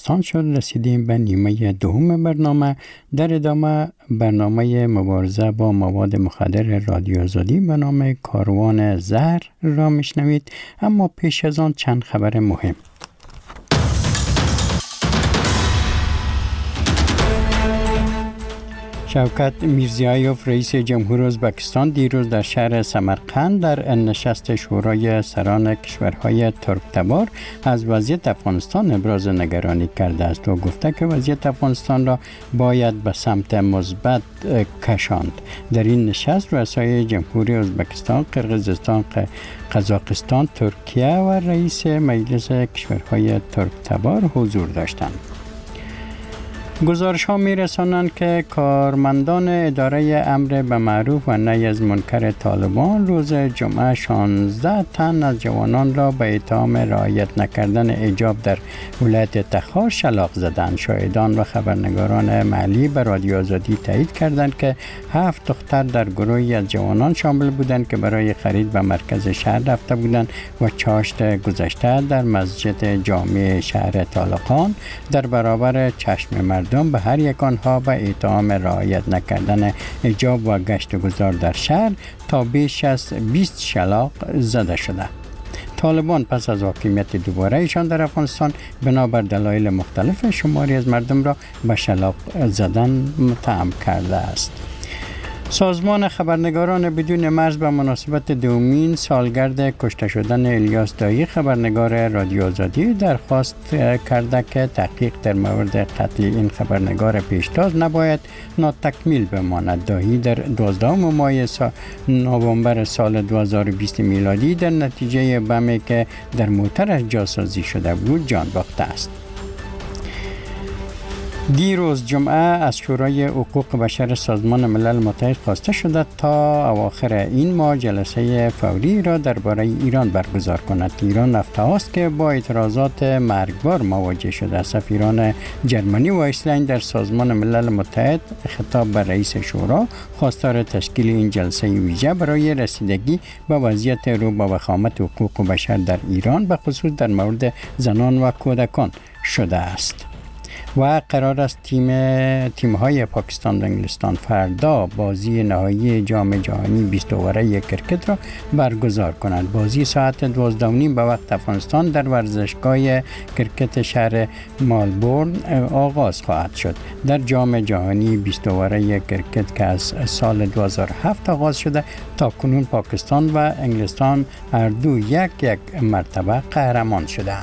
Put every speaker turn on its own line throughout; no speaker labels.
افغانستان شد. رسیدیم به نیمه دوم برنامه. در ادامه برنامه مبارزه با مواد مخدر رادیو آزادی به نام کاروان زهر را میشنوید، اما پیش از آن چند خبر مهم. شوکت میرزیایوف رئیس جمهور ازبکستان دیروز در شهر سمرقند در نشست شورای سران کشورهای ترک‌تبار از وضعیت افغانستان ابراز نگرانی کرده است و گفته که وضعیت افغانستان را باید به سمت مثبت کشاند. در این نشست رؤسای جمهوری ازبکستان، قرقیزستان، قزاقستان، ترکیه و رئیس مجلس کشورهای ترک‌تبار حضور داشتند. گزارش‌ها می‌رسانند که کارمندان اداره امر به معروف و نهی از منکر طالبان روز جمعه 16 تن از جوانان را به اتهام رعایت نکردن حجاب در ولایت تخار شلاق زدند. شاهدان و خبرنگاران محلی به رادیو آزادی تایید کردند که 7 دختر در گروهی از جوانان شامل بودند که برای خرید به مرکز شهر رفته بودند و چاشت گذشته در مسجد جامع شهر طالقان در برابر چشم مردم به هر یک آنها به اتهام رعایت نکردن حجاب و گشت و گذار در شهر تا بیش از 20 شلاق زده شده. طالبان پس از حاکمیت دوباره ایشان در افغانستان بنابر دلایل مختلف شماری از مردم را به شلاق زدن متهم کرده است. سازمان خبرنگاران بدون مرز به مناسبت دومین سالگرد کشته شدن الیاس دایی خبرنگار رادیو آزادی درخواست کرده که تحقیق در مورد قتل این خبرنگار پیشتاز نباید ناتکمیل بماند. دایی در 12 ماه نوامبر سال 2020 میلادی در نتیجه بمی که در موترش جاسازی شده بود جان باخته است. دیروز جمعه از شورای حقوق بشر سازمان ملل متحد خواسته شده تا اواخر این ماه جلسه فوری را درباره ایران برگزار کند. ایران هفته است که با اعتراضات مرگبار مواجه شده. سفیران جرمنی و ایسلند در سازمان ملل متحد خطاب به رئیس شورا خواستار تشکیل این جلسه ویژه برای رسیدگی به وضعیت رو به وخامت حقوق بشر در ایران به خصوص در مورد زنان و کودکان شده است. و قرار است تیم‌های پاکستان و انگلستان فردا بازی نهایی جام جهانی 20 اوره کرکت را برگزار کنند. بازی ساعت 12:30 به وقت افغانستان در ورزشگاه کرکت شهر ملبورن آغاز خواهد شد. در جام جهانی 20 اوره کرکت که از سال 2007 آغاز شده تا کنون پاکستان و انگلستان هر دو یک مرتبه قهرمان شدند.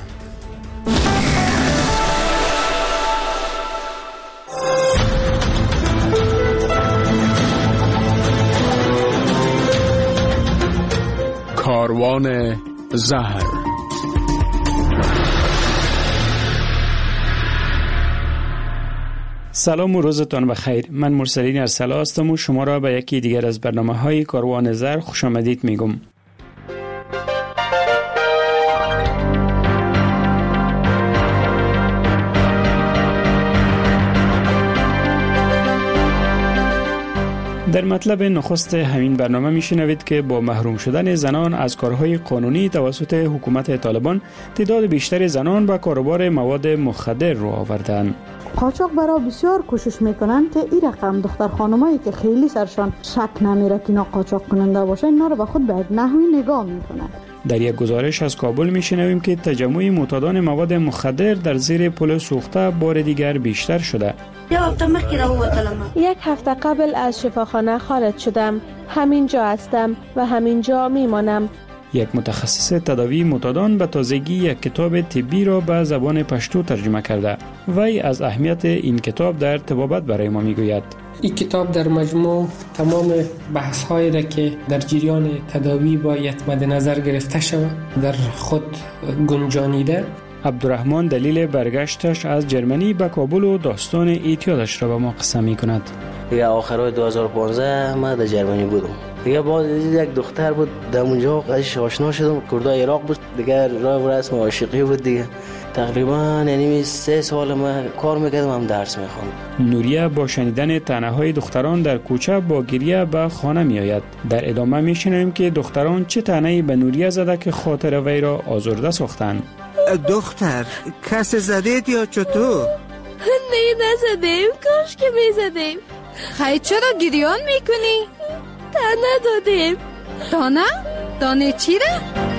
کاروان زهر.
سلام و روزتان بخیر. من مرسلین ارسلا هستم و شما را به یکی دیگر از برنامه‌های کاروان زهر خوش آمدید میگم. در مطلب نخست همین برنامه میشنوید که با محروم شدن زنان از کارهای قانونی توسط حکومت طالبان تعداد بیشتر زنان به کاروبار مواد مخدر رو آوردند.
قاچاقبرا بسیار کوشش میکنند که این رقم دختر خانمایی که خیلی سرشان شک نمیره که اینا قاچاق کننده باشه اینا رو به خود به نحوی نگاه میکنند.
در یک گزارش از کابل میشنویم که تجمع معتادان مواد مخدر در زیر پل سوخته بار دیگر بیشتر شده.
یک هفته قبل از شفاخانه خارج شدم. همینجا هستم و همینجا میمانم.
یک متخصص تداوی معتادان به تازگی یک کتاب طبی را به زبان پشتو ترجمه کرده. وی از اهمیت این کتاب در طبابت برای ما میگوید.
این کتاب در مجموع تمام بحث‌هایی را که در جریان تداوی باید مد نظر گرفته شود در خود گنجانیده.
عبدالرحمن دلیل برگشتش از جرمنی به کابل و داستان اعتیادش را به ما قصه می‌کند.
دیگه آخرای 2015 من در جرمنی بودم. دیگه بعد یک دختر بود در اونجا قدش آشنا شدم. کردای عراق بود. دیگه راه رسم عاشقی بود دیگه. تقریبا یعنی 3 سال من کار میکردم هم درس میخوندم.
نوریه با شنیدن طعنه‌های دختران در کوچه با گریه به خانه میآید. در ادامه میشنویم که دختران چه طعنه‌ای به نوریه زده که خاطر وی را آزرده ساختند.
دختر کس زدید یا چطور؟
نه نزدیم، کاش که میزدیم.
خیلی چرا گریان میکنی؟
دانه دادیم.
دانه؟ دانه چی را؟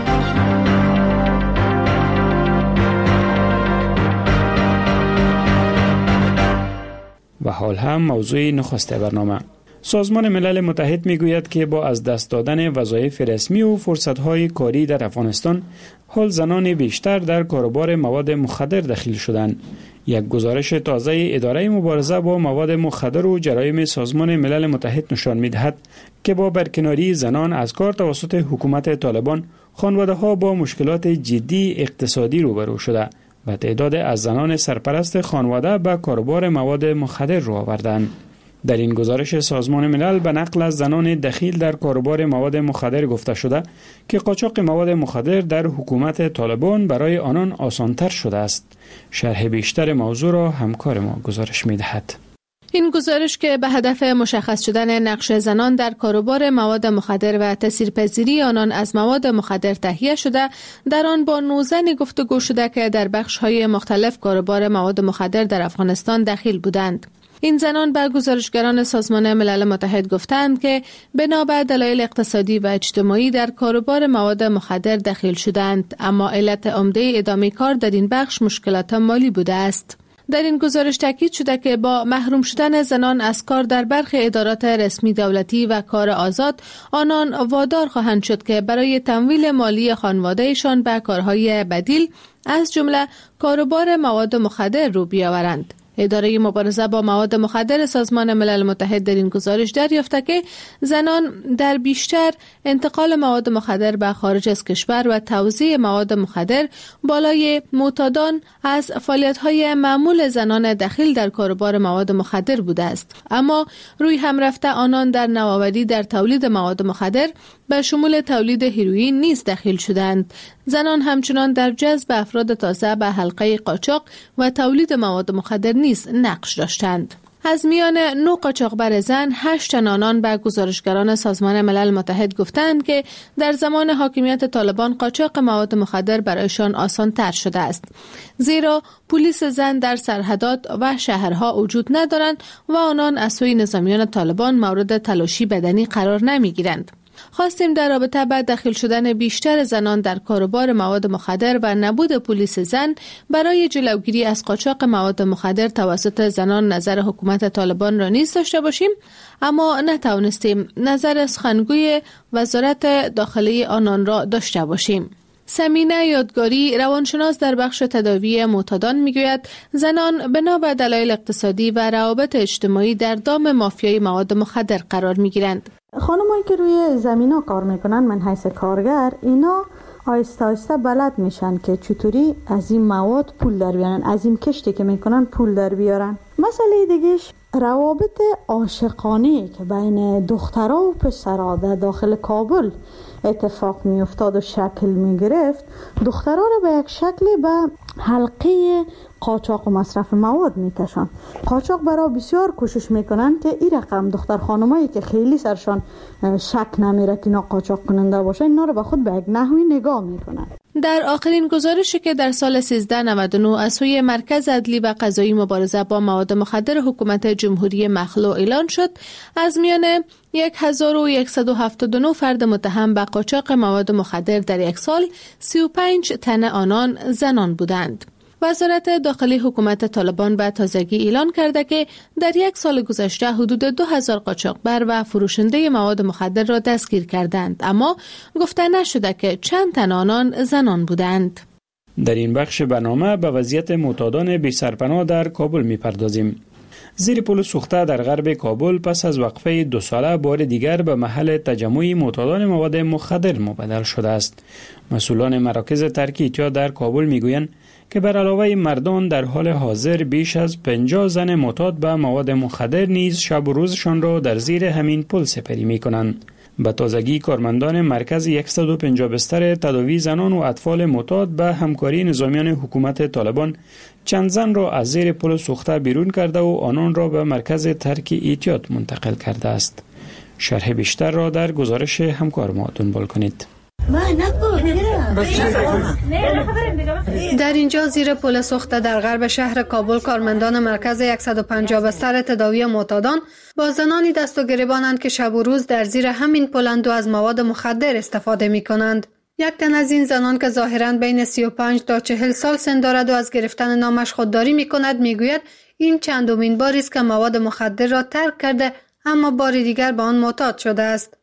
و حال هم موضوع نخست برنامه. سازمان ملل متحد میگوید که با از دست دادن وظایف رسمی و فرصت‌های کاری در افغانستان، حال زنان بیشتر در کاروبار مواد مخدر دخیل شدند. یک گزارش تازه اداره مبارزه با مواد مخدر و جرایم سازمان ملل متحد نشان می‌دهد که با برکناری زنان از کار توسط حکومت طالبان، خانواده‌ها با مشکلات جدی اقتصادی روبرو شده و تعداد از زنان سرپرست خانواده به کاروبار مواد مخدر رو آوردند. در این گزارش سازمان ملل به نقل از زنان دخیل در کاروبار مواد مخدر گفته شده که قاچاق مواد مخدر در حکومت طالبان برای آنان آسانتر شده است. شرح بیشتر موضوع را همکار ما گزارش می‌دهد.
این گزارش که به هدف مشخص شدن نقش زنان در کاروبار مواد مخدر و تاثیرپذیری آنان از مواد مخدر تهیه شده، در آن با 9 زن گفتگو شده که در بخش‌های مختلف کاروبار مواد مخدر در افغانستان دخیل بودند. این زنان به گزارشگران سازمان ملل متحد گفتند که بنا به دلایل اقتصادی و اجتماعی در کاروبار مواد مخدر دخیل شدند، اما علت عمده ادامه کار در این بخش مشکلات مالی بوده است. در این گزارش تاکید شده که با محروم شدن زنان از کار در برخی ادارات رسمی دولتی و کار آزاد، آنان وادار خواهند شد که برای تمویل مالی خانواده‌شان به کارهای بدیل از جمله کاروبار مواد مخدر رو بیاورند. اداره مبارزه با مواد مخدر سازمان ملل متحد در این گزارش دریافته که زنان در بیشتر انتقال مواد مخدر به خارج از کشور و توزیع مواد مخدر بالای معتادان از فعالیت‌های معمول زنان دخیل در کاروبار مواد مخدر بوده است، اما روی هم رفته آنان در نوآوری در تولید مواد مخدر به شمول تولید هیروئین نیز دخیل شدند. زنان همچنان در جذب افراد تازه به حلقه قاچاق و تولید مواد مخدر نیز نقش داشتند. از میان 9 قاچاقبر زن، 8 تن آنان به گزارشگران سازمان ملل متحد گفتند که در زمان حاکمیت طالبان قاچاق مواد مخدر برایشان آسان تر شده است، زیرا پلیس زن در سرحدات و شهرها وجود ندارند و آنان از سوی نظامیان طالبان مورد تلاشی بدنی قرار نمی گیرند. خواستیم در رابطه با دخیل شدن بیشتر زنان در کاروبار مواد مخدر و نبود پلیس زن برای جلوگیری از قاچاق مواد مخدر توسط زنان نظر حکومت طالبان را نیز داشته باشیم، اما نتوانستیم نظر سخنگوی وزارت داخلی آنان را داشته باشیم. سمینه یادگاری، روانشناس در بخش تداوی معتادان، میگوید زنان بنا به دلایل اقتصادی و روابط اجتماعی در دام مافیای مواد مخدر قرار میگیرند.
خانمایی که روی زمینا کار میکنن، من حیث کارگر، اینا آیسته آیسته بلد میشن که چطوری از این مواد پول در بیارن، از این کشتی که میکنن پول در بیارن. مسئله دیگهش روابط عاشقانه که بین دخترها و پسرها در داخل کابل اتفاق می افتاد و شکل می گرفت. دخترها را به یک شکلی به حلقه قاچاق و مصرف مواد می کشن. قاچاق برای بسیار کوشش می کنن که این رقم دختر خانمایی که خیلی سرشان شک نمیره که اینا قاچاق کننده باشه، اینا را به خود به یک نحوی نگاه می کنن.
در آخرین گزارشی که در سال 1399 از سوی مرکز عدلی و قضایی مبارزه با مواد مخدر حکومت جمهوری مخلوع اعلان شد، از میان 1179 فرد متهم به قاچاق مواد مخدر در یک سال، 35 تن آنان زنان بودند. وزارت داخلی حکومت طالبان به تازگی اعلان کرده که در یک سال گذشته حدود 2000 قاچاقبر و فروشنده مواد مخدر را دستگیر کردند، اما گفته نشده که چند تن آنان زنان بودند.
در این بخش برنامه به وضعیت معتادان بی سرپناه در کابل می‌پردازیم. زیر پل سوخته در غرب کابل پس از وقفه 2 ساله بار دیگر به محل تجمع معتادان مواد مخدر مبدل شده است. مسئولان مراکز ترک اعتیاد در کابل میگویند که بر علاوه مردان در حال حاضر بیش از 50 زن معتاد به مواد مخدر نیز شب و روزشان را در زیر همین پل سپری می‌کنند. به تازگی کارمندان مرکز 150 بستر تداوی زنان و اطفال معتاد به همکاری نظامیان حکومت طالبان چند زن را از زیر پل سوخته بیرون کرده و آنان را به مرکز ترک اعتیاد منتقل کرده است. شرح بیشتر را در گزارش همکار ما دنبال کنید.
در اینجا زیر پل سوخته در غرب شهر کابل کارمندان مرکز 150 بستر تداوی معتادان با زنانی دست و گریبانند که شب و روز در زیر همین پلند و از مواد مخدر استفاده می کنند. یک تن از این زنان که ظاهراً بین 35 تا 40 سال سن دارد و از گرفتن نامش خودداری می کند می گوید این چندمین باری است که مواد مخدر را ترک کرده اما بار دیگر به آن معتاد شده است.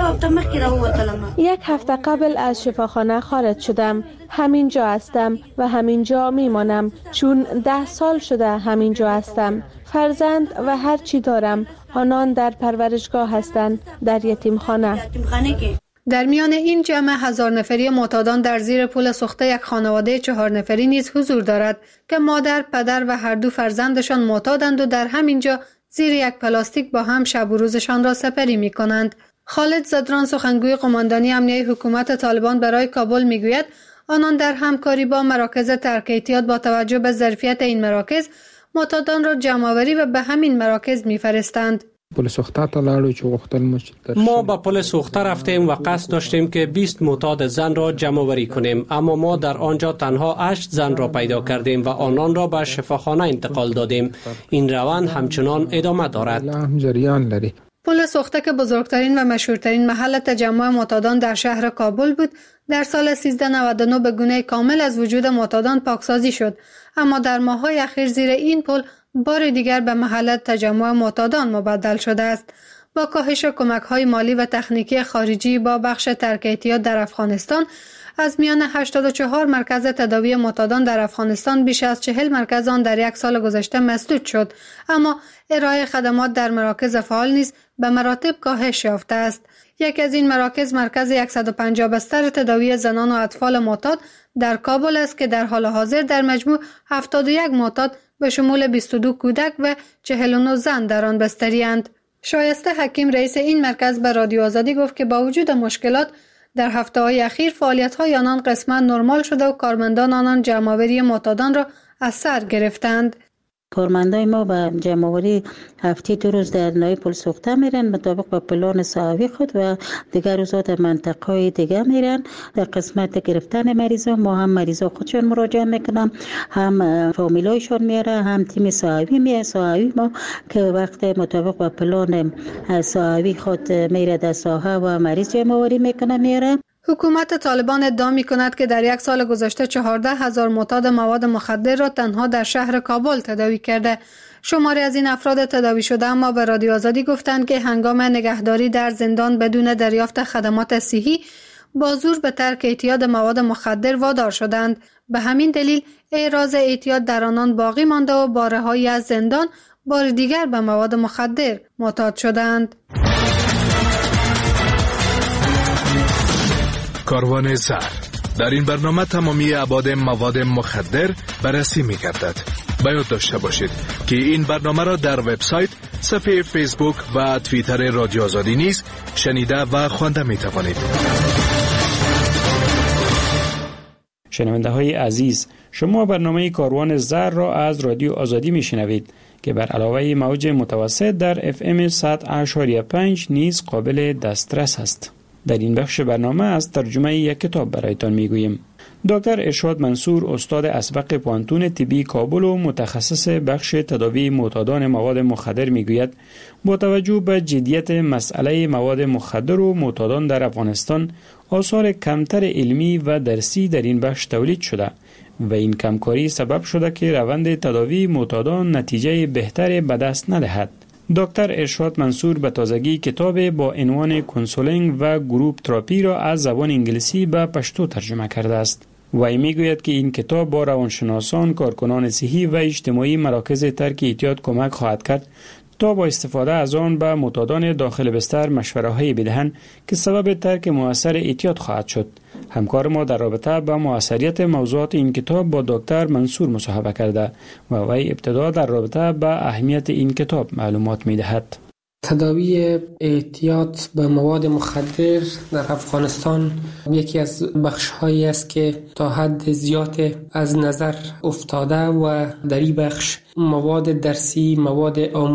یک هفته قبل از شفاخانه خارج شدم. همینجا هستم و همینجا میمانم چون 10 سال شده همینجا هستم. فرزند و هر چی دارم. آنان در پرورشگاه هستند، در یتیمخانه.
در میان این جمع 1000 نفری معتادان در زیر پل سوخته یک خانواده 4 نفری نیز حضور دارد که مادر، پدر و هر دو فرزندشان معتادند و در همینجا زیر یک پلاستیک با هم شب و روزشان را سپری می کنند. خالد زدران سخنگوی قماندانی امنیه حکومت طالبان برای کابل می گوید آنان در همکاری با مراکز ترک اعتیاد با توجه به ظرفیت این مراکز معتادان را جمع‌آوری و به همین مراکز می‌فرستند.
ما به پل سوخته رفتیم و قصد داشتیم که 20 معتاد زن را جمع‌آوری کنیم، اما ما در آنجا تنها 8 زن را پیدا کردیم و آنان را به شفاخانه انتقال دادیم. این روند همچنان ادامه دارد.
پل سوخته که بزرگترین و مشهورترین محل تجمع معتادان در شهر کابل بود، در سال 1399 به گونه کامل از وجود معتادان پاکسازی شد، اما در ماه‌های اخیر زیر این پل بار دیگر به محل تجمع معتادان مبدل شده است. با کاهش کمک‌های مالی و تکنیکی خارجی با بخش ترک اعتیاد در افغانستان، از میان 84 مرکز تداوی معتادان در افغانستان بیش از 40 مرکز آن در یک سال گذشته مسدود شد، اما ارائه خدمات در مراکز فعال نیز به مراتب کاهش یافته است. یکی از این مراکز مرکز 150 بستر تداوی زنان و اطفال معتاد در کابل است که در حال حاضر در مجموع 71 معتاد به شمول 22 کودک و 49 زن در آن بستری اند. شایسته حکیم رئیس این مرکز به رادیو آزادی گفت که با وجود مشکلات در هفته‌های اخیر فعالیت‌های آنان قسماً نرمال شده و کارمندان آنان جمع‌آوری معتادان را از سر گرفتند.
کارمندای ما به جمع‌آوری هفته 2 روز در نای پل سوخته میرن مطابق با پلان ساوی خود و دیگر روزها در منطقه‌های دیگه میرن. در قسمت گرفتن مریضا ما هم مریضا خودشون مراجعه میکنن، هم فامیلایشون میاره، هم تیم ساوی ما که وقت مطابق با پلان ساوی خود میره در ساحه و مریض جمع‌آوری میکنه میاره.
حکومت طالبان ادعا می‌کند که در یک سال گذشته 14,000 معتاد مواد مخدر را تنها در شهر کابل تداوی کرده. شماری از این افراد تداوی شده اما به رادیو آزادی گفتند که هنگام نگهداری در زندان بدون دریافت خدمات صحی با زور به ترک اعتیاد مواد مخدر وادار شدند. به همین دلیل اعراض اعتیاد در آنان باقی مانده و با رهایی از زندان بار دیگر به مواد مخدر معتاد شدند.
کاروان زر. در این برنامه تمامی ابعاد مواد مخدر بررسی می‌گردد. باید داشته باشید که این برنامه را در وبسایت، صفحه فیسبوک و توییتر رادیو آزادی نیز شنیده و خوانده می‌توانید.
شنونده‌های عزیز، شما برنامه کاروان زر را از رادیو آزادی می‌شنوید که بر علاوه موج متوسط در FM 100.5 نیز قابل دسترس است. در این بخش برنامه از ترجمه یک کتاب برایتان میگوییم. دکتر ارشاد منصور، استاد اسبق پانتون طبی کابل و متخصص بخش تداوی معتادان مواد مخدر میگوید با توجه به جدیت مسئله مواد مخدر و معتادان در افغانستان، آثار کمتر علمی و درسی در این بخش تولید شده و این کمکاری سبب شده که روند تداوی معتادان نتیجه بهتری به دست ندهد. دکتر ارشاد منصور به تازگی کتاب با عنوان کانسولینگ و گروپ تراپی را از زبان انگلیسی به پشتو ترجمه کرده است. وی میگوید که این کتاب با روانشناسان، کارکنان صحی و اجتماعی مراکز ترک اعتیاد کمک خواهد کرد تا با استفاده از آن به معتادان داخل بستر مشوره‌های بدهند که سبب ترک مؤثر اعتیاد خواهد شد. همکار ما در رابطه با موثریت موضوعات این کتاب با دکتر منصور مصاحبه کرده و وی ابتدا در رابطه با اهمیت این کتاب معلومات می‌دهد.
تداوی اعتیاد به مواد مخدر در افغانستان یکی از بخش‌هایی است که تا حد زیاد از نظر افتاده و در این بخش مواد درسی، مواد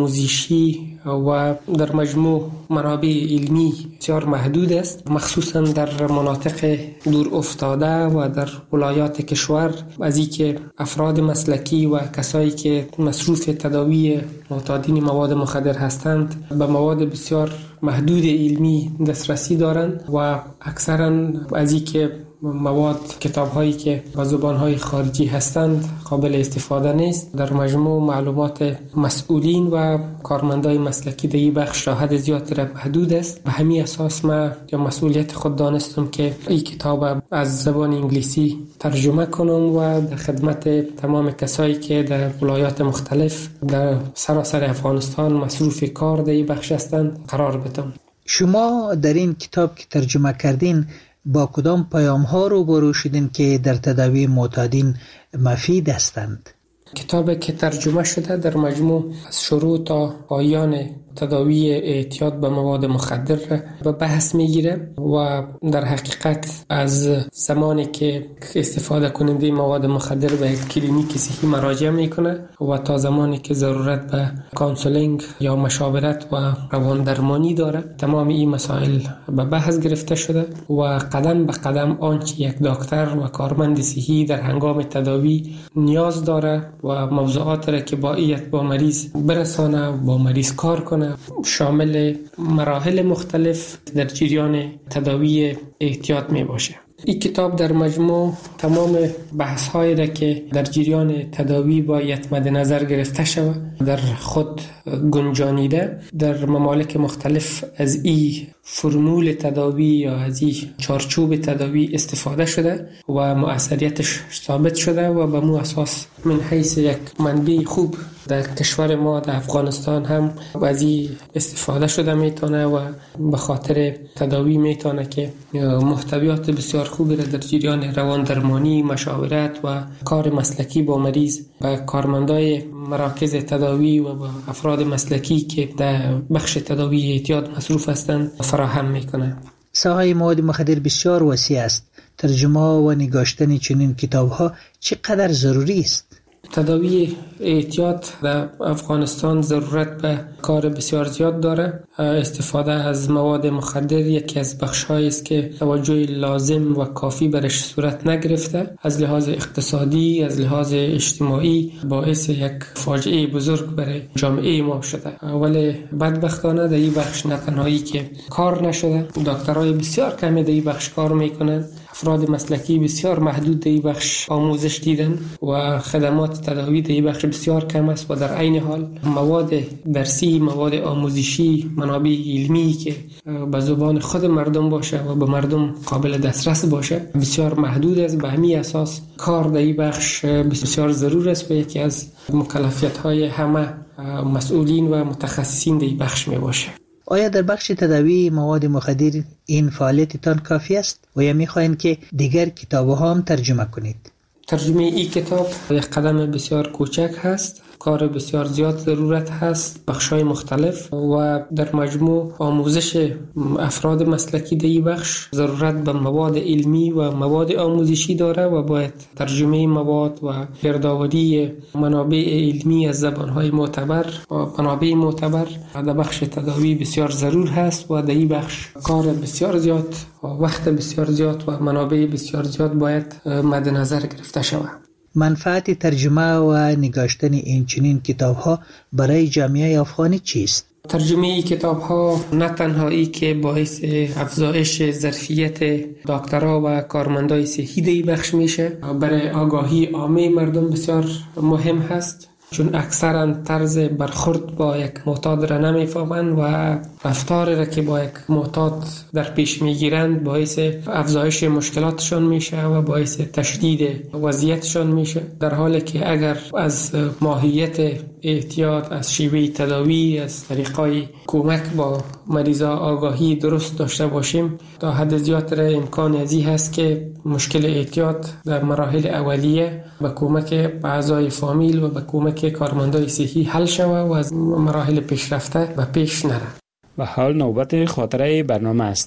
آموزشی و در مجموع منابع علمی بسیار محدود است، مخصوصا در مناطق دور افتاده و در ولایات کشور. از اینکه افراد مسلکی و کسایی که مصروف تداوی معتادین مواد مخدر هستند به مواد بسیار محدود علمی دسترسی دارند و اکثرا از اینکه مواد کتاب‌هایی که با زبان‌های خارجی هستند قابل استفاده نیست. در مجموع معلومات مسئولین و کارمندای مسلکی در این بخش حد زیادی را محدود است. به همین اساس ما یا مسئولیت خود دانستم که این کتاب از زبان انگلیسی ترجمه کنم و در خدمت تمام کسایی که در ولایات مختلف در سراسر افغانستان مصروف کار در این بخش هستند قرار بدم.
شما در این کتاب که ترجمه کردین با کدام پیام ها روبرو شدین که در تداوی معتادین مفید هستند؟
کتابی که ترجمه شده در مجموع از شروع تا پایان تداوی اعتیاد به مواد مخدر به بحث میگیره و در حقیقت از زمانی که استفاده کننده مواد مخدر به کلینیک صحی مراجعه میکنه و تا زمانی که ضرورت به کانسولینگ یا مشاورت و روان درمانی داره، تمام این مسائل به بحث گرفته شده و قدم به قدم آنچه یک دکتر و کارمند صحی در هنگام تداوی نیاز داره و موضوعات را که باید با مریض برسانه، با مریض کار کنه، شامل مراحل مختلف در جریان تداوی احتیاط می باشه. این کتاب در مجموع تمام بحث هایی را که در جریان تداوی باید مد نظر گرفته شود در خود گنجانیده. در ممالک مختلف از این فرمول تداوی یا از این چارچوب تداوی استفاده شده و مؤثریتش ثابت شده و به مو اساس من حیث یک منبع خوب در کشور ما در افغانستان هم از این استفاده شده میتونه و به خاطر تداوی میتونه که محتویات بسیار خوبی را در جریان روان درمانی، مشاورت و کار مسلکی با مریض و کارمندای مراکز تداوی و با افراد مسلکی که در بخش تداوی اعتیاد مصروف هستند فراهم میکنه.
ساحه مواد مخدر بسیار وسیع است. ترجمه و نگاشتن چنین کتاب‌ها چقدر ضروری است؟
تداوی اعتیاد در افغانستان ضرورت به کار بسیار زیاد داره. استفاده از مواد مخدر یکی از بخش‌هایی است که توجه لازم و کافی برش صورت نگرفته. از لحاظ اقتصادی، از لحاظ اجتماعی باعث یک فاجعه بزرگ برای جامعه ما شده. ولی بدبختانه در این بخش نه تنهایی که کار نشده، دکترای بسیار کمی در این بخش کار میکنن، افراد مسلکی بسیار محدود در این بخش آموزش دیدن و خدمات تداوی در این بخش بسیار کم است و در عین حال مواد درسی، مواد آموزشی، منابع علمی که به زبان خود مردم باشه و به مردم قابل دسترس باشه بسیار محدود است. به همین اساس کار در این بخش بسیار ضرور است و یکی از مکلفیت‌های همه مسئولین و متخصصین در این بخش می باشه.
آیا در بخش تداوی مواد مخدر این فعالیتتان کافی است و یا می‌خواهید که دیگر کتاب‌ها هم ترجمه کنید؟
ترجمه این کتاب یک قدم بسیار کوچک هست. کار بسیار زیاد ضرورت هست، بخش‌های مختلف و در مجموع آموزش افراد مسلکی در این بخش ضرورت به مواد علمی و مواد آموزشی داره و باید ترجمه مواد و گردآوری منابع علمی از زبان‌های معتبر و منابع معتبر در بخش تداوی بسیار ضرور هست و در این بخش کار بسیار زیاد و وقت بسیار زیاد و منابع بسیار زیاد باید مد نظر گرفته شود.
منفعت ترجمه و نگاشتن این چنین کتاب‌ها برای جامعه افغانی چیست؟
ترجمه این کتاب‌ها نه تنهایی که باعث افزایش ظرفیت دکترها و کارمندای صحی در این بخش میشه، برای آگاهی عامه مردم بسیار مهم هست، چون اکثرا طرز برخورد با یک معتاد را نمیفهمند و رفتار را که با یک معتاد در پیش میگیرند باعث افزایش مشکلاتشان میشه و باعث تشدید وضعیتشان میشه، در حالی که اگر از ماهیت احتیاط، از شیوه تداوی، از طریقای کمک با مریضا آگاهی درست داشته باشیم تا حد زیاد را امکان ازی هست که مشکل احتیاط در مراحل اولیه با کمک اعضای فامیل و با کمک کارمندای صحی حل شود و از مراحل پیشرفته و پیش نره.
و حال نوبت خاطره برنامه است.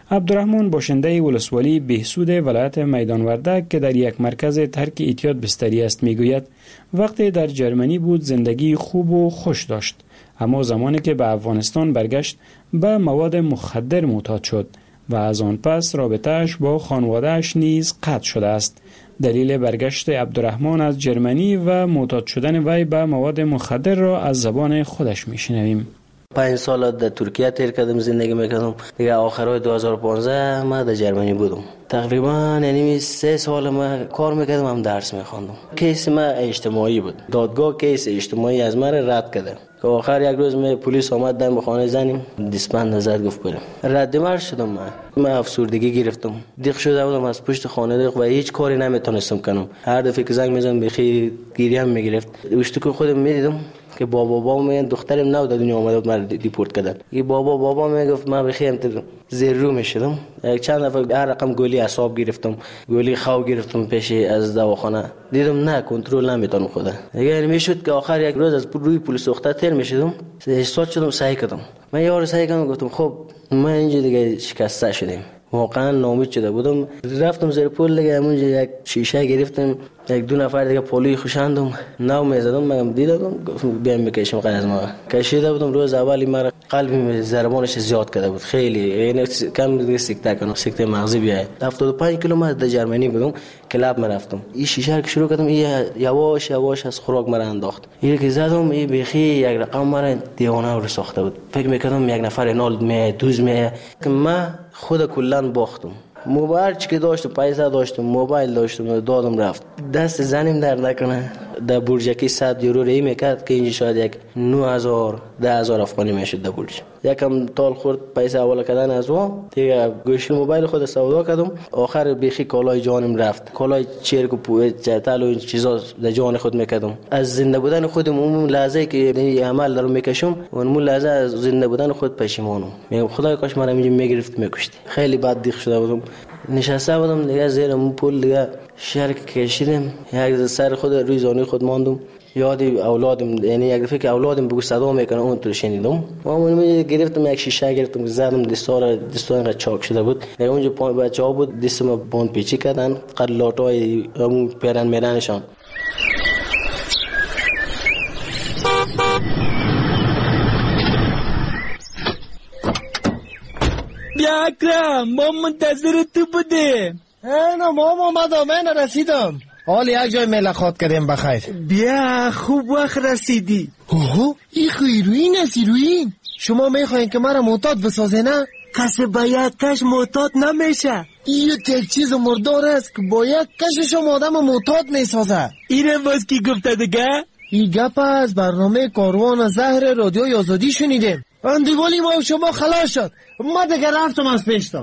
عبدالرحمن باشنده ولسوالی بهسود ولایت میدان وردک که در یک مرکز ترک اعتیاد بستری است میگوید وقتی در جرمنی بود زندگی خوب و خوش داشت، اما زمانی که به افغانستان برگشت به مواد مخدر معتاد شد و از آن پس رابطه‌اش با خانواده‌اش نیز قطع شده است. دلیل برگشت عبدالرحمن از جرمنی و معتاد شدن وی به مواد مخدر را از زبان خودش میشنویم.
5 سال در ترکیه تیر کردم، زندگی میکردم. دیگه آخرای 2015 ما در جرمنی بودم. تقریبا یعنی 3 سال ما کار میکردم، هم درس میخواندم. کیس ما اجتماعی بود. دادگاه کیس اجتماعی از من رد کرده. که آخر یک روز پلیس آمد دم خانه زنیم دستبند زد گفت بریم. رد مرد شدم. من افسردگی گرفتم. دیق شده بودم از پشت خانه دیق و هیچ کاری نمیتونستم کنم. هر دفعه که زنگ میزنم بخی گریه هم میگرفت. اشتکو خودم میدیدم که بابا میگن دخترم نو در دنیا آمده بود من دیپورت کردن. که بابا میگفت من بخیم زیر رو میشدم. چند دفعه هر رقم گولی اعصاب گرفتم، گولی خو گرفتم پیش از دواخانه. دیدم نه کنترل نمیتونم خودم. دیگه میشد که آخر یک روز از روی پلیس سوخته تیر میشدم. احساس شدم سعی کردم. من یارو سعی کردم گفتم خب ما اینجا دیگه شکسته شدیم. واقعا ناامید شده بودم. رفتم زیر پل دیگه همونجا یک شیشه گرفتم، یک دو نفر دیگه پولی خوشاندم، نو میزدم. من دیدم گفتم بیام بکشم قد از ما کشیده بودم. روز اولی مرا قلبی ضربانش زیاد کرده بود، خیلی یعنی کم دیگه سکته کنم، سکته مغزی بیای. 75 کیلومتر در جرمنی بودم، کلاب رفتم. این شیشه که شروع کردم این یواش یواش از خوراک مرا انداخت. این که زدم این بخی یک رقم مرا دیوانه رو ساخته بود. فکر میکردم یک نفر نال می دوز می که من خود کلا باختم. موبایل چی داشتم، پیسه داشتم، موبایل داشتم، دادم رفت. دست زنیم در نکنه. در برجکی 100 یورو ری میکرد که اینجا شاید یک 9000 10000 افغانی میشد در برج. یکم تال خورد پیسه حواله کردن از اون دیگه گوشی موبایل خود سودا کردم. آخر بیخی کالای جانم رفت، کالای چرک و پوه چتال و این چیزا در جان خود میکردم. از زنده بودن خودم اون لحظه که عمل دارم میکشم اون لحظه از زنده بودن خود پشیمانم. میگم خدای کاش من اینجا میگرفت میکشت. خیلی بد دیخ شده بودم. نشسته بودم دیگه زیر اون پل دیگه شرک کشیدم، یک سر خود روی زانوی خود ماندم. یاد اولادم، یعنی یک دفعه که اولادم بگو صدا میکنه اون تو شنیدم. من گرفتم یک شیشه گرفتم زدم دستان چاک شده بود. اونجا بچه‌ها بود دستم باند پیچی کردن قد لاټای اون پیرن میرنشان.
بیا اکرم ما منتظر تو بودیم.
نه مام اومدم، من رسیدم. حال یک جای ملاقات کردیم بخیر.
بیا خوب وقت رسیدی.
اوه این هیروئین است. هیروئین شما میخواین که مرا معتاد بسازه نه؟
کسی با یک کش معتاد نمیشه.
این یک چیز مردار است که با یک کش شما آدم معتاد میسازه.
اینه باز کی گفته دیگه؟
این گپ از برنامه کاروان زهر رادیوی آزادی شنیدیم. اندیوالی ما شما خلاص شد. ما دیگه رفتم از پیشتا.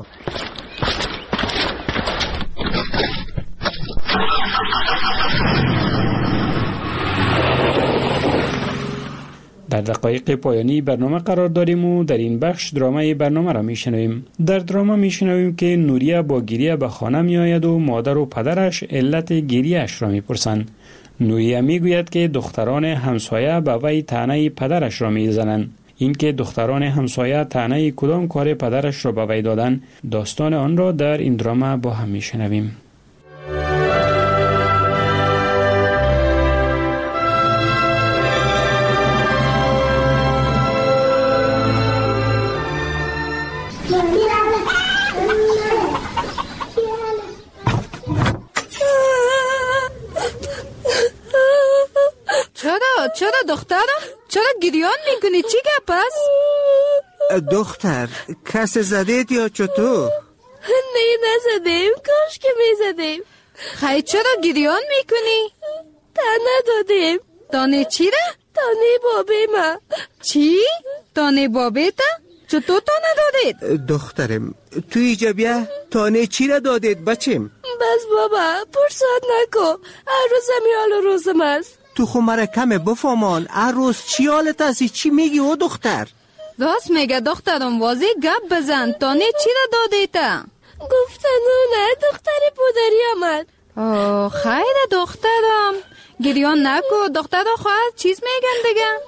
در دقایق پایانی برنامه قرار داریم و در این بخش درامای برنامه را میشنویم. در دراما میشنویم که نوریه با گریه به خانه می آید و مادر و پدرش علت گریه‌اش را میپرسند. نوریه میگوید که دختران همسایه به وی طعنه پدرش را میزنند. اینکه دختران همسایه طعنه کدام کار پدرش را به وی دادند، داستان آن را در این دراما با هم میشنویم.
چرا دخترم؟ چرا گریان میکنی؟ چی گپ است؟
دختر کس زدید یا چطور؟
نه نزدیم، کاش که میزدیم.
خیلی چرا گریان میکنی؟
تنه دادیم.
تانه چی را؟
تانه بابی ما.
چی؟ تانه بابی تا؟ چطور تانه دادید؟
دخترم تو ایجا بیا. تانه چی را دادید بچم؟
بس بابا پرساد نکو، هر روز همیال روزم است.
تو خو مرا کمه بفهمان هر روز چی حالت هستی؟ چی میگی او دختر؟
راست میگه دخترم، واضح گپ بزن. تانه چی را دادی تا؟
گفتن نه دختر پدری آمد.
خیر دخترم گریان نکو. دختر خواهد چیز میگن دیگه؟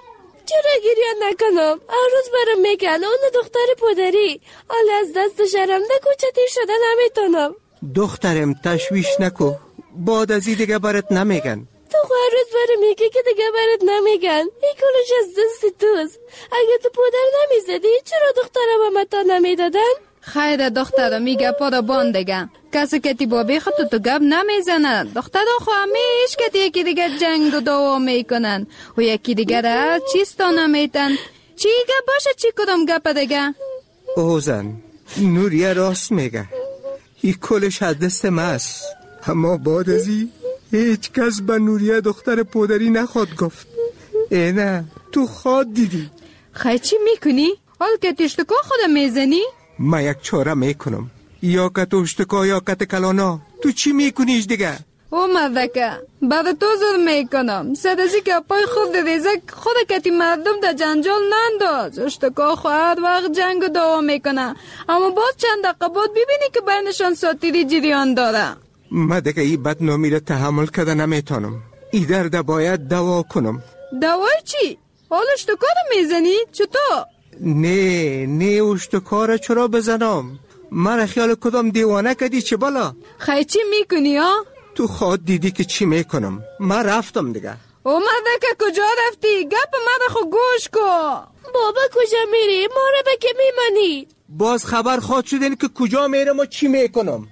چرا گریه نکنم؟ هر روز برام میگن اون دختر پدری، حالا از دست شرم نکوچتی شده نمیتونم.
دخترم تشویش نکو، بعد از دیگه برات نمیگن.
تو هر روز برام میگی که دیگه برات نمیگن. این کلش از دست توست. اگه تو پدر نمیزدی چرا دخترم به متا نمیدادن؟
خیر دختر میگه پا باند دیگه. کسی که تی بابی خود تو گب نمیزنن. دختر خو همیش که یکی دیگه جنگ و دعوا میکنن و یکی دیگه را چیستا نمیتن. چی گپ باشه چی کدام گپ دیگه؟
اوزن نوریه راست میگه، این کلش از دست ماست. اما بعد از این هیچ کس به نوریه دختر پدری نخواد گفت. نه تو خواد دیدی.
خیلی چی میکنی؟ حال که تشتکا خودم میزنی؟
ما یک چاره میکنم، یا که تو اشتکا یا که کلانا. تو چی میکنیش دیگه؟
او مردکه بعد تو زد میکنم سدازی که پای خود دیزه خود کتی مردم در جنجال ننداز. اشتکا خواهد وقت جنگ و دعوا میکنه، اما باز چند دقیقه بعد ببینی که بینشان ساتیری جریان داره.
ما دیگه این بدنامی را تحمل کرده نمیتونم. این درد باید دوا کنم.
دوای چی؟ حال اشتکا رو میزنی؟ چطور؟
نه اشتکا را چرا بزنم؟ مرا خیال کدام دیوانه کردی چه بالا؟
خیلی چی میکنی ها؟
تو خود دیدی که چی میکنم. من رفتم دیگه.
اومده که کجا رفتی؟ گپ من خو گوش کن.
بابا کجا میری؟ ما رو به که میمانی؟
باز خبر خواد شدین که کجا میرم و چی میکنم.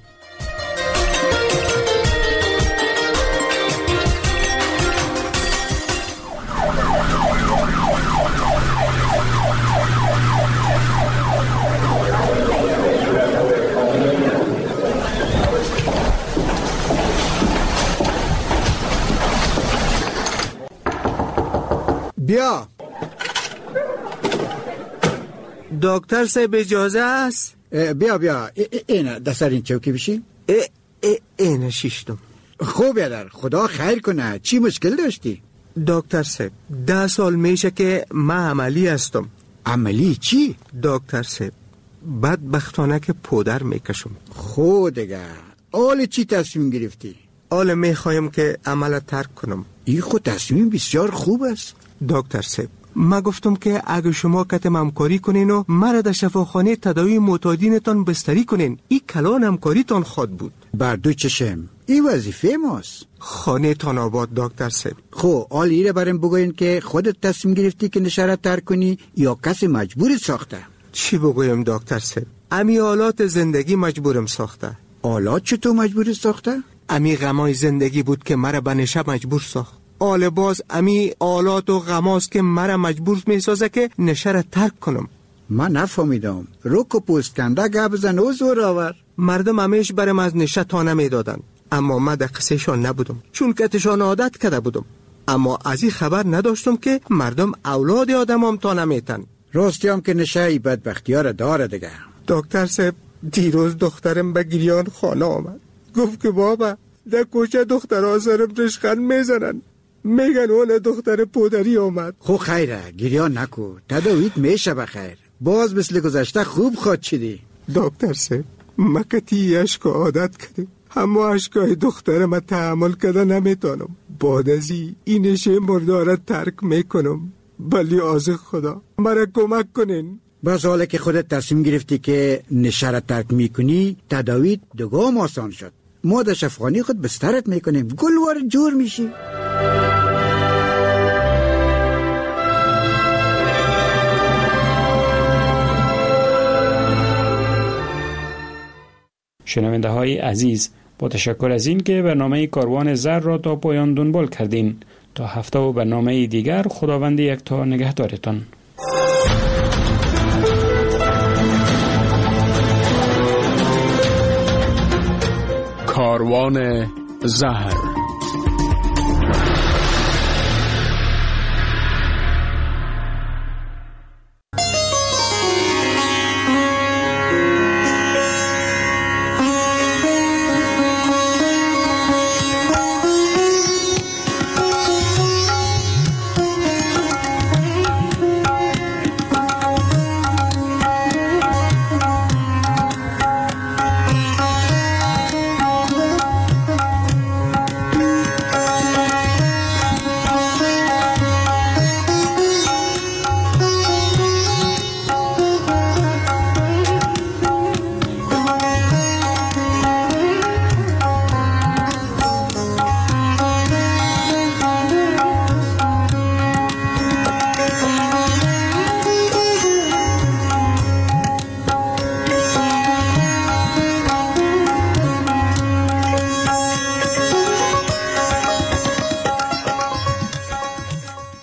بیا دکتر صاحب اجازه است؟
بیا اینه دستر این چوکی بشی؟
اینه شیشتم.
خوب یادر خدا خیر کنه. چی مشکل داشتی؟
دکتر صاحب 10 سال میشه که من عملی هستم.
عملی چی؟
دکتر صاحب بدبختانه که پودر میکشم.
خود دیگه حال چی تصمیم گرفتی؟
حال میخوایم که عمل ترک کنم.
این خود تصمیم بسیار خوب است.
دکتر صاحب ما گفتم که اگه شما کتم همکاری کنین و مرا در شفاخانه تداوی معتادینتان بستری کنین، این کلان همکاریتان خواد بود.
بر دو چشم این وظیفه ماست.
خانه تان آباد دکتر صاحب.
خب حال ایره برام بگوین که خودت تصمیم گرفتی که نشره ترک کنی یا کسی مجبور ساخته؟
چی بگویم دکتر صاحب؟ امی حالات زندگی مجبورم ساخته.
حالات چطور مجبور ساخته؟
امی غمای زندگی بود که مرا به نشه مجبور ساخت. آل باز امی آلات و غماست که مرا مجبور میسازه که نشه را ترک کنم.
من نفهمیدم. روک و پوست کنده گپ بزن و زور آور.
مردم همیش برم از نشه تا نمیدادن، اما من در قصهشان نبودم چون کتشان عادت کرده بودم. اما از این خبر نداشتم که مردم اولاد آدمام تا نمیتن.
راستی هم که نشه ای بدبختیار داره دیگه.
دکتر صاحب دیروز دخترم به گریان خانه آمد، گفت که بابا در کوچه دختر آزارم رشخند میزنن، میگن اون دختر پدری آمد.
خو خیره گریان نکو، تداویت میشه بخیر. باز مثل گذشته خوب خواد شدی.
دکتر صاحب مکتی عشق عادت کرده، اما عشقای دخترم تحمل کرده نمیتونم. بعد از این نشه مرداره ترک میکنم. بلی آز خدا مرا کمک کنین.
بس حالا که خودت تصمیم گرفتی که نشه را ترک میکنی، تداویت دوگام آسان شد. ما در شفاخانه خود بسترت میکنیم، گلوار جور میشی.
شنونده های عزیز، با تشکر از این که برنامه کاروان زر را تا پایان دنبال کردین. تا هفته و برنامه دیگر خداوند یکتا نگهدارتان.
کاروان زهر